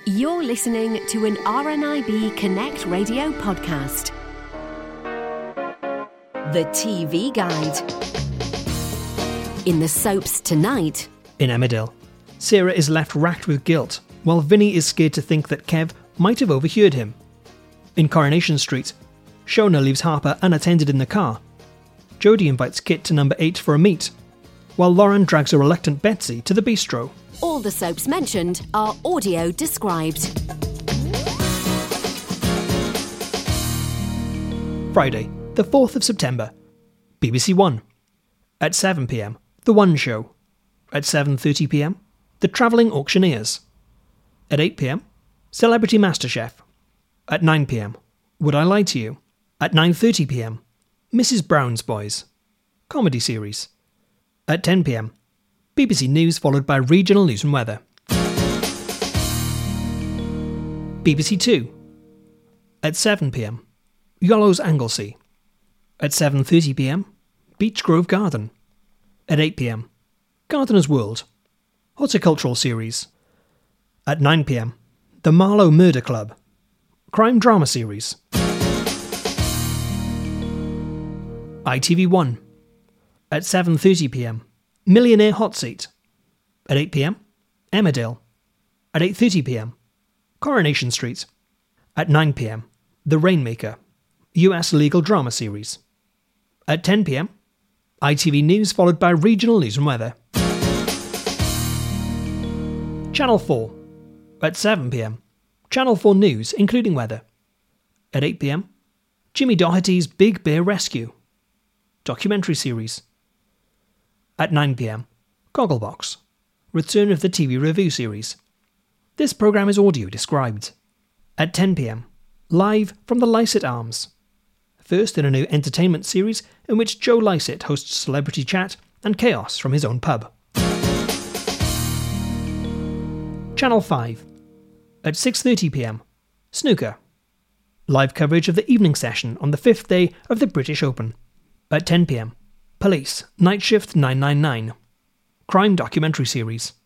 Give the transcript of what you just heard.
You're listening to an RNIB Connect Radio podcast. The TV Guide. In the soaps tonight. In Emmerdale, Sarah is left racked with guilt, while Vinny is scared to think that Kev might have overheard him. In Coronation Street, Shona leaves Harper unattended in the car. Jodie invites Kit to number 8 for a meet, while Lauren drags a reluctant Betsy to the bistro. All the soaps mentioned are audio described. Friday, the 4th of September. BBC One. At 7 p.m, The One Show. At 7:30 p.m, The Travelling Auctioneers. At 8 p.m, Celebrity MasterChef. At 9 p.m, Would I Lie to You? At 9:30 p.m, Mrs. Brown's Boys. Comedy series. At 10 p.m, BBC News followed by regional news and weather. BBC Two. At 7 p.m, Yolo's Anglesey. At 7:30 p.m, Beech Grove Garden. At 8 p.m, Gardener's World. Horticultural series. At 9 p.m, The Marlowe Murder Club. Crime drama series. ITV1. At 7:30 p.m, Millionaire Hot Seat. At 8 p.m, Emmerdale. At 8:30 p.m, Coronation Street. At 9 p.m, The Rainmaker, US legal drama series. At 10 p.m, ITV News followed by regional news and weather. Channel 4. At 7 p.m, Channel 4 News including weather. At 8 p.m, Jimmy Doherty's Big Bear Rescue, documentary series. At 9 p.m, Gogglebox, return of the TV review series. This programme is audio described. At 10 p.m, live from the Lycett Arms. First in a new entertainment series in which Joe Lycett hosts celebrity chat and chaos from his own pub. Channel 5. At 6:30 p.m, Snooker. Live coverage of the evening session on the 5th day of the British Open. At 10 p.m, Police, Night Shift 999. Crime documentary series.